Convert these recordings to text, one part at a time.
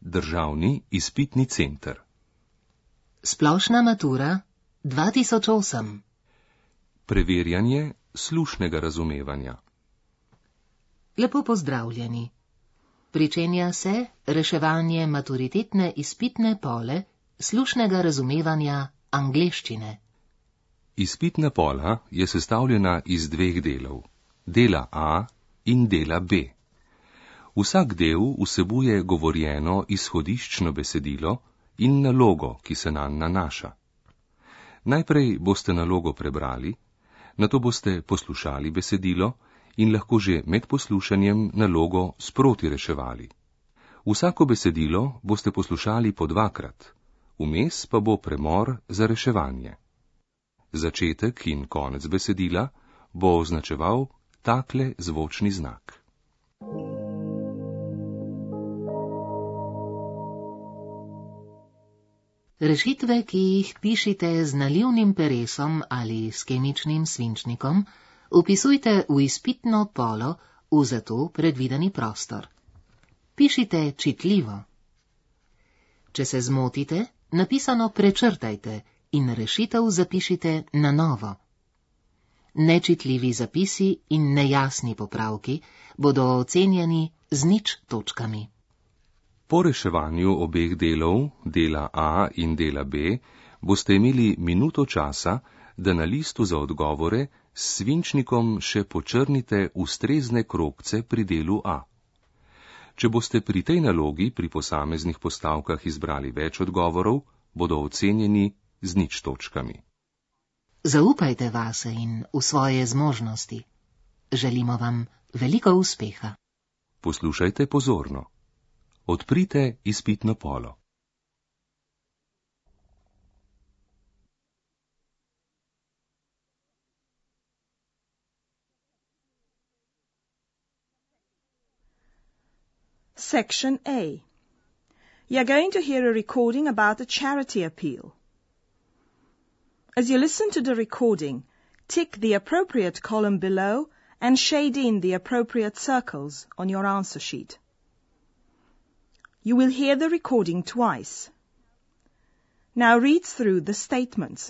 Državni izpitni center. Splošna matura 2008. Preverjanje slušnega razumevanja. Lepo pozdravljeni. Pričenja se reševanje maturitetne izpitne pole slušnega razumevanja angleščine. Izpitna pola je sestavljena iz dveh delov, dela A in dela B. Vsak del vsebuje govorjeno izhodiščno besedilo in nalogo, ki se nanj nanaša. Najprej boste nalogo prebrali, nato boste poslušali besedilo in lahko že med poslušanjem nalogo sproti reševali. Vsako besedilo boste poslušali po dvakrat, vmes pa bo premor za reševanje. Začetek in konec besedila bo označeval takle zvočni znak. Rešitve, ki jih pišite z nalivnim peresom ali s kemičnim svinčnikom, vpisujte v izpitno polo v za to predvideni prostor. Pišite čitljivo. Če se zmotite, napisano prečrtajte in rešitev zapišite na novo. Nečitljivi zapisi in nejasni popravki bodo ocenjeni z 0 točkami. Po reševanju obeh delov, dela A in dela B, boste imeli minuto časa, da na listu za odgovore s svinčnikom še počrnite ustrezne krogce pri delu A. Če boste pri tej nalogi pri posameznih postavkah izbrali več odgovorov, bodo ocenjeni z 0 točkami. Zaupajte vase in v svoje zmožnosti. Želimo vam veliko uspeha. Poslušajte pozorno. Odprite izpitno polo. Section A. You are going to hear a recording about a charity appeal. As you listen to the recording, tick the appropriate column below and shade in the appropriate circles on your answer sheet. You will hear the recording twice. Now read through the statements.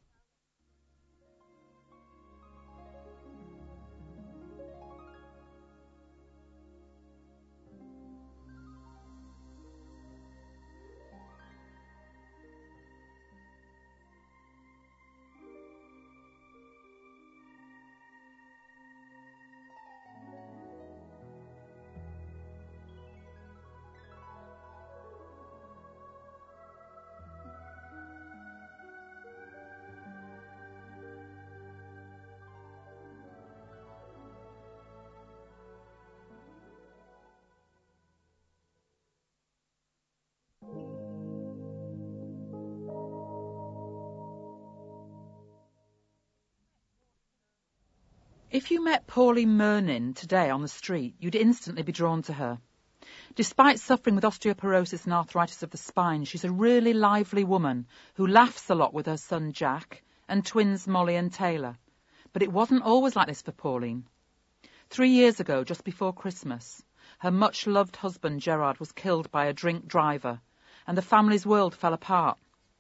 If you met Pauline Mernin today on the street, you'd instantly be drawn to her. Despite suffering with osteoporosis and arthritis of the spine, she's a really lively woman who laughs a lot with her son Jack and twins Molly and Taylor. But it wasn't always like this for Pauline. 3 years ago, just before Christmas, her much-loved husband Gerard was killed by a drink driver, and the family's world fell apart.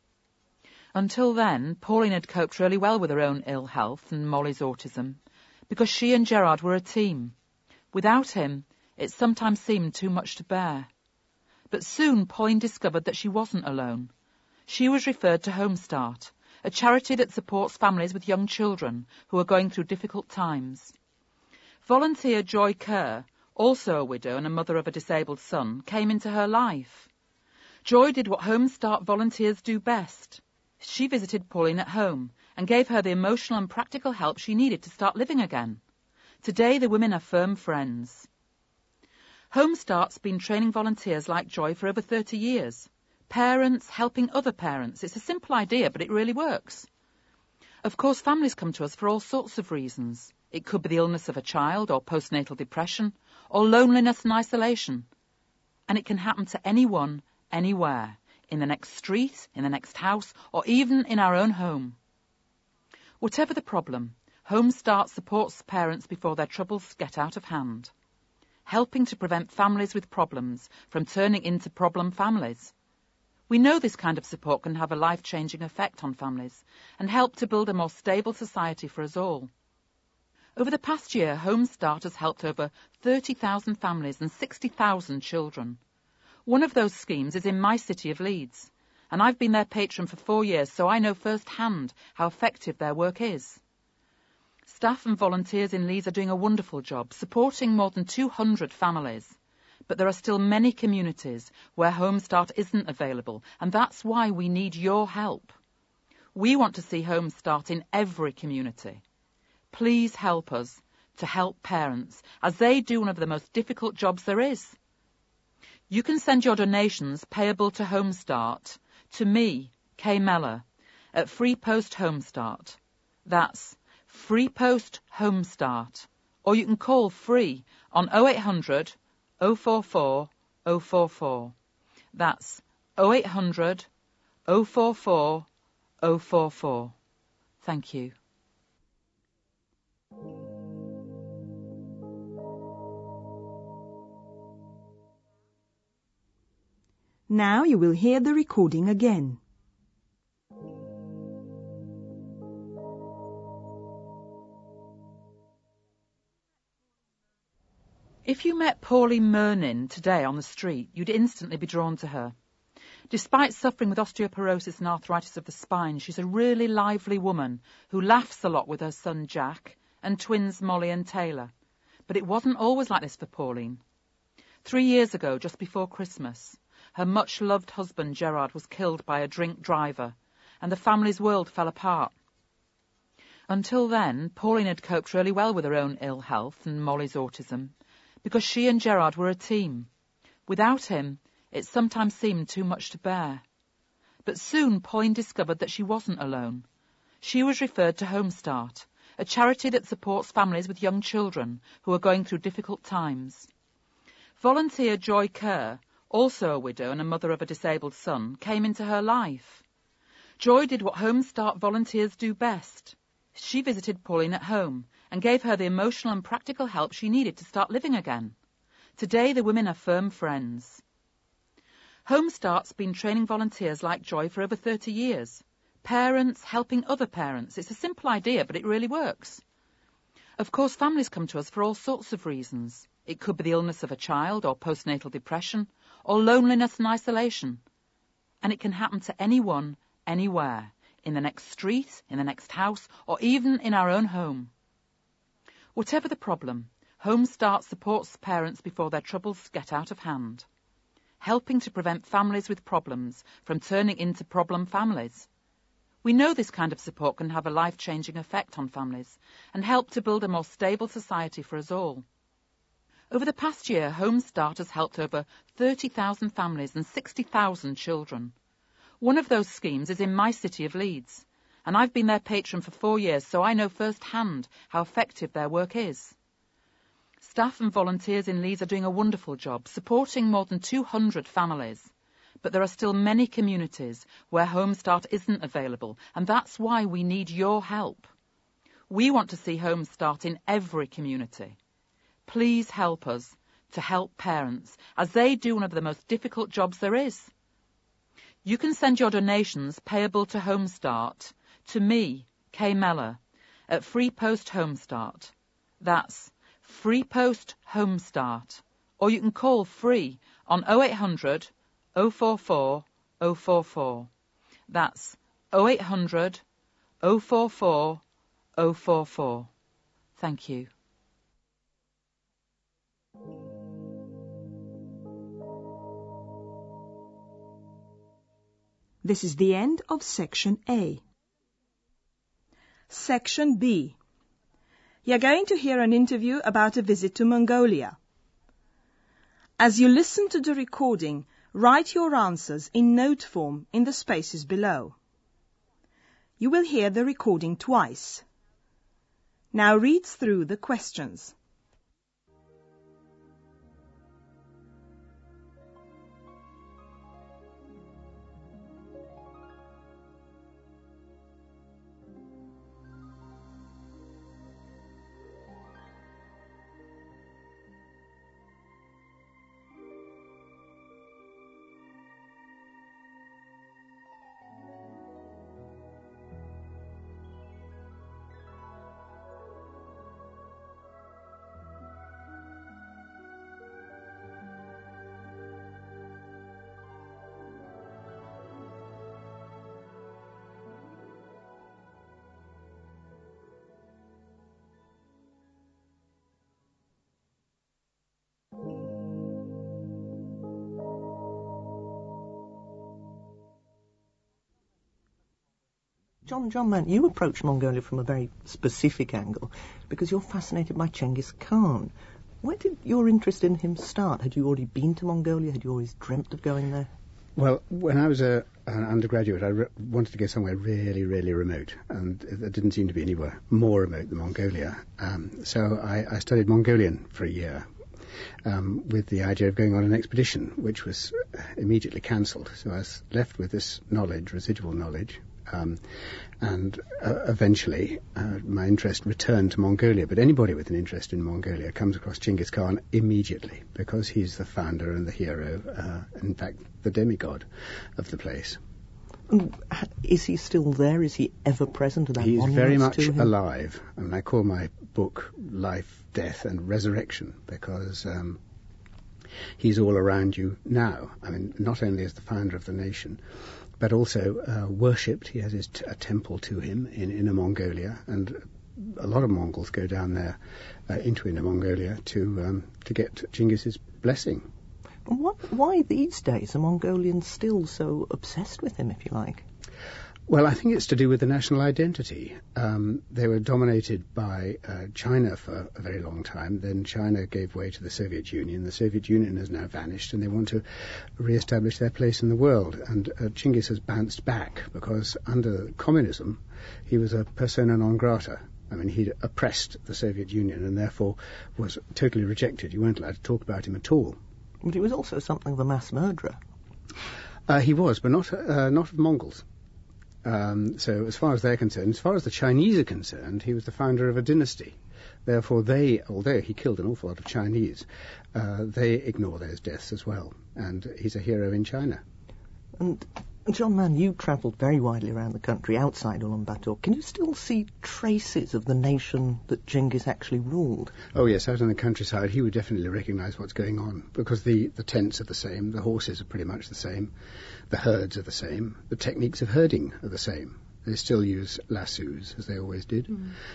Until then, Pauline had coped really well with her own ill health and Molly's autism, because she and Gerard were a team. Without him, it sometimes seemed too much to bear. But soon Pauline discovered that she wasn't alone. She was referred to Home Start, a charity that supports families with young children who are going through difficult times. Volunteer Joy Kerr, also a widow and a mother of a disabled son, came into her life. Joy did what Home Start volunteers do best. She visited Pauline at home and gave her the emotional and practical help she needed to start living again. Today, the women are firm friends. Home Start's been training volunteers like Joy for over 30 years. Parents helping other parents. It's a simple idea, but it really works. Of course, families come to us for all sorts of reasons. It could be the illness of a child, or postnatal depression, or loneliness and isolation. And it can happen to anyone, anywhere, in the next street, in the next house, or even in our own home. Whatever the problem, Home Start supports parents before their troubles get out of hand. helping to prevent families with problems from turning into problem families. We know this kind of support can have a life-changing effect on families and help to build a more stable society for us all. Over the past year, Home Start has helped over 30,000 families and 60,000 children. One of those schemes is in my city of Leeds, and I've been their patron for 4 years, so I know firsthand how effective their work is. Staff and volunteers in Leeds are doing a wonderful job, supporting more than 200 families. But there are still many communities where Home Start isn't available, and that's why we need your help. We want to see Home Start in every community. Please help us to help parents, as they do one of the most difficult jobs there is. You can send your donations payable to Home Start to me, Kay Mellor, at Free Post Home Start. That's Free Post Home Start. Or you can call free on 0800 044 044. That's 0800 044 044. Thank you. Now you will hear the recording again. If you met Pauline Mernin today on the street, you'd instantly be drawn to her. Despite suffering with osteoporosis and arthritis of the spine, she's a really lively woman who laughs a lot with her son Jack and twins Molly and Taylor. But it wasn't always like this for Pauline. 3 years ago, just before Christmas, her much-loved husband Gerard was killed by a drink driver, and the family's world fell apart. Until then, Pauline had coped really well with her own ill health and Molly's autism, because she and Gerard were a team. Without him, it sometimes seemed too much to bear. But soon Pauline discovered that she wasn't alone. She was referred to Home Start, a charity that supports families with young children who are going through difficult times. Volunteer Joy Kerr, also a widow and a mother of a disabled son, came into her life. Joy did what Home Start volunteers do best. She visited Pauline at home and gave her the emotional and practical help she needed to start living again. Today, the women are firm friends. Home Start's been training volunteers like Joy for over 30 years. Parents helping other parents. It's a simple idea, but it really works. Of course, families come to us for all sorts of reasons. It could be the illness of a child, or postnatal depression, or loneliness and isolation. And it can happen to anyone, anywhere, in the next street, in the next house, or even in our own home. Whatever the problem, Home Start supports parents before their troubles get out of hand, helping to prevent families with problems from turning into problem families. We know this kind of support can have a life-changing effect on families and help to build a more stable society for us all. Over the past year, Home Start has helped over 30,000 families and 60,000 children. One of those schemes is in my city of Leeds, and I've been their patron for 4 years, so I know firsthand how effective their work is. Staff and volunteers in Leeds are doing a wonderful job, supporting more than 200 families. But there are still many communities where Home Start isn't available, and that's why we need your help. We want to see Home Start in every community. Please help us to help parents, as they do one of the most difficult jobs there is. You can send your donations payable to Home Start to me, Kay Mellor, at Free Post Home Start. That's Free Post Home Start. Or you can call free on 0800 044 044. That's 0800 044 044. Thank you. This is the end of Section A. Section B. You're going to hear an interview about a visit to Mongolia. As you listen to the recording, write your answers in note form in the spaces below. You will hear the recording twice. Now read through the questions. John Mann, you approach Mongolia from a very specific angle because you're fascinated by Genghis Khan. Where did your interest in him start? Had you already been to Mongolia? Had you always dreamt of going there? Well, when I was an undergraduate, I wanted to go somewhere really, really remote, and there didn't seem to be anywhere more remote than Mongolia. So I studied Mongolian for a year with the idea of going on an expedition, which was immediately cancelled. So I was left with this knowledge, residual knowledge, and eventually my interest returned to Mongolia. But anybody with an interest in Mongolia comes across Genghis Khan immediately because he's the founder and the hero, in fact, the demigod of the place. Is he still there? Is he ever present? He's very much alive. I mean, I call my book Life, Death and Resurrection because he's all around you now. I mean, not only as the founder of the nation, but also worshipped. He has a temple to him in Inner Mongolia, and a lot of Mongols go down there into Inner Mongolia to get Genghis's blessing. Why these days are Mongolians still so obsessed with him, if you like? Well, I think it's to do with the national identity. They were dominated by China for a very long time. Then China gave way to the Soviet Union. The Soviet Union has now vanished, and they want to re-establish their place in the world. And Genghis has bounced back because under communism, he was a persona non grata. I mean, he'd oppressed the Soviet Union and therefore was totally rejected. You weren't allowed to talk about him at all. But he was also something of a mass murderer. He was, but not of Mongols. So as far as they're concerned, as far as the Chinese are concerned, he was the founder of a dynasty. Therefore, although he killed an awful lot of Chinese, they ignore those deaths as well. And he's a hero in China. And John Mann, you travelled very widely around the country outside Ulaanbaatar. Can you still see traces of the nation that Genghis actually ruled? Oh yes, out in the countryside he would definitely recognise what's going on, because the tents are the same, the horses are pretty much the same, the herds are the same, the techniques of herding are the same. They still use lassos, as they always did.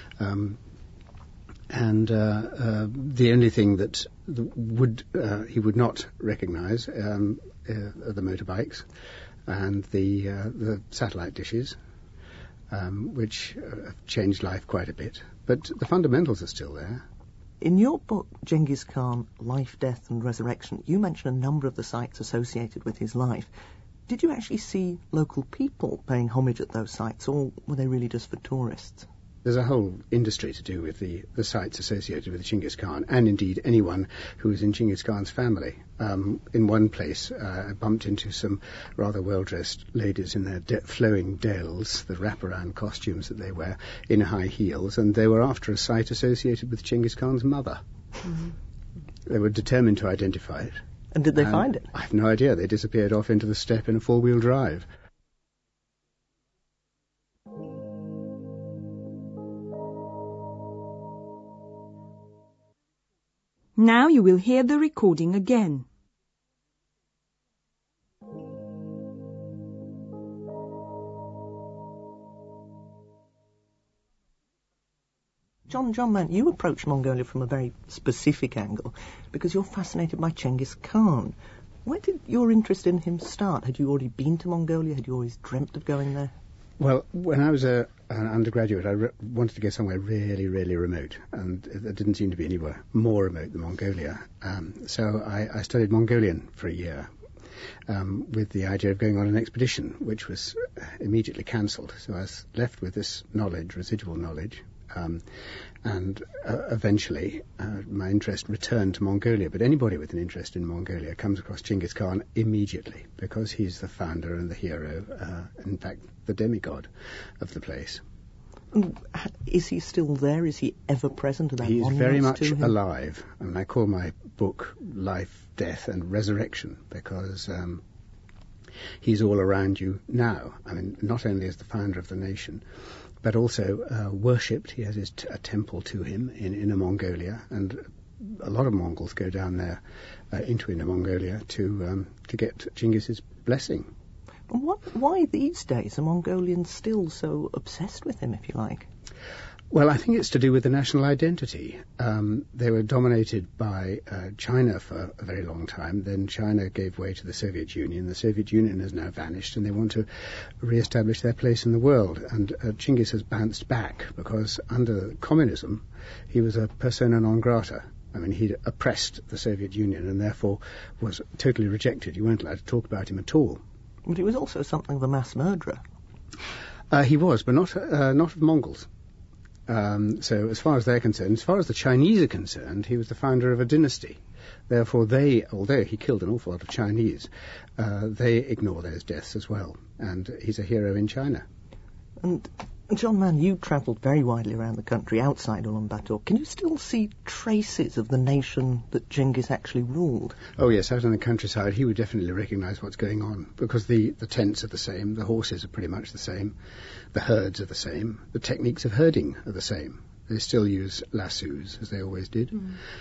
And the only thing that he would not recognise are the motorbikes and the satellite dishes, which have changed life quite a bit. But the fundamentals are still there. In your book, Genghis Khan, Life, Death and Resurrection, you mention a number of the sites associated with his life. Did you actually see local people paying homage at those sites, or were they really just for tourists? There's a whole industry to do with the sites associated with Genghis Khan, and indeed anyone who is in Genghis Khan's family. In one place, I bumped into some rather well-dressed ladies in their flowing dells, the wraparound costumes that they wear, in high heels, and they were after a site associated with Genghis Khan's mother. Mm-hmm. They were determined to identify it. And did they find it? I have no idea. They disappeared off into the steppe in a four-wheel drive. Now you will hear the recording again. John Mann, you approach Mongolia from a very specific angle because you're fascinated by Genghis Khan. Where did your interest in him start? Had you already been to Mongolia? Had you always dreamt of going there? Well, when I was an undergraduate, I wanted to go somewhere really, really remote, and there didn't seem to be anywhere more remote than Mongolia. So I studied Mongolian for a year with the idea of going on an expedition, which was immediately cancelled. So I was left with this knowledge, residual knowledge, and eventually my interest returned to Mongolia. But anybody with an interest in Mongolia comes across Genghis Khan immediately because he's the founder and the hero, in fact, the demigod of the place. Is he still there? Is he ever present? He's very much alive. I mean, I call my book Life, Death and Resurrection because he's all around you now. I mean, not only as the founder of the nation, but also worshipped. He has a temple to him in Inner Mongolia, and a lot of Mongols go down there into Inner Mongolia to get Genghis's blessing. Why these days are Mongolians still so obsessed with him, if you like? Well, I think it's to do with the national identity. They were dominated by China for a very long time. Then China gave way to the Soviet Union. The Soviet Union has now vanished, and they want to re-establish their place in the world. And Genghis has bounced back because under communism, he was a persona non grata. I mean, he'd oppressed the Soviet Union and therefore was totally rejected. You weren't allowed to talk about him at all. But he was also something of a mass murderer. He was, but not of Mongols. So as far as they're concerned, as far as the Chinese are concerned, he was the founder of a dynasty. Therefore, although he killed an awful lot of Chinese, they ignore those deaths as well. And he's a hero in China. And John Mann, you travelled very widely around the country outside Ulaanbaatar. Can you still see traces of the nation that Genghis actually ruled? Oh yes, out in the countryside he would definitely recognise what's going on, because the tents are the same, the horses are pretty much the same, the herds are the same, the techniques of herding are the same. They still use lassos, as they always did.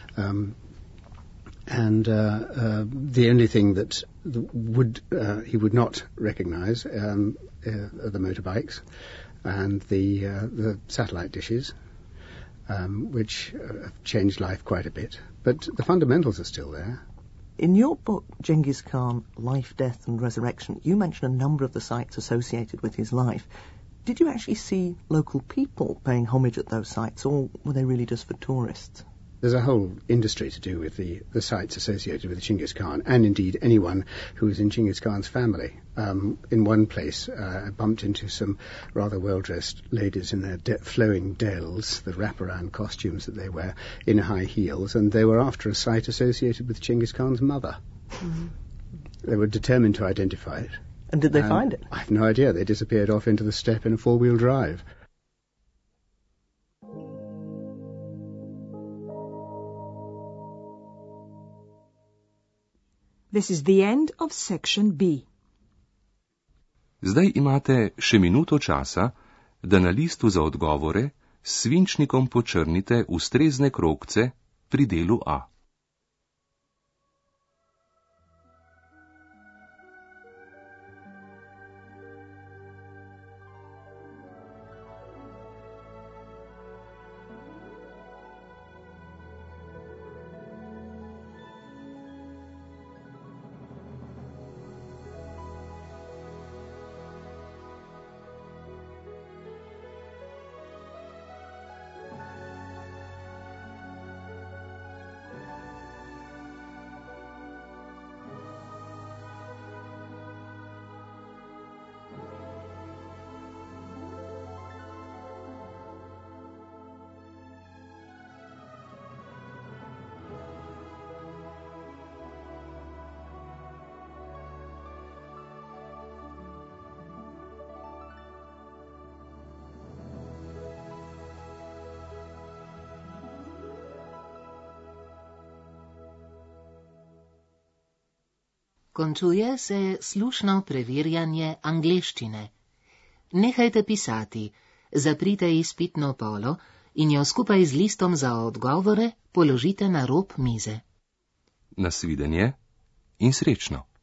The only thing that he would not recognise are the motorbikes and the satellite dishes, which have changed life quite a bit. But the fundamentals are still there. In your book, Genghis Khan, Life, Death and Resurrection, you mention a number of the sites associated with his life. Did you actually see local people paying homage at those sites, or were they really just for tourists? There's a whole industry to do with the sites associated with Genghis Khan, and indeed anyone who was in Genghis Khan's family. In one place, I bumped into some rather well-dressed ladies in their flowing dells, the wraparound costumes that they wear, in high heels, and they were after a site associated with Genghis Khan's mother. Mm-hmm. They were determined to identify it. And did they find it? I have no idea. They disappeared off into the steppe in a four-wheel drive. This is the end of section B. Zdaj imate še minuto časa, da na listu za odgovore s svinčnikom počrnite ustrezne krogce pri delu A. Končuje se slušno preverjanje angleščine. Nehajte pisati, zaprite izpitno polo in jo skupaj z listom za odgovore položite na rob mize. Nasvidenje in srečno.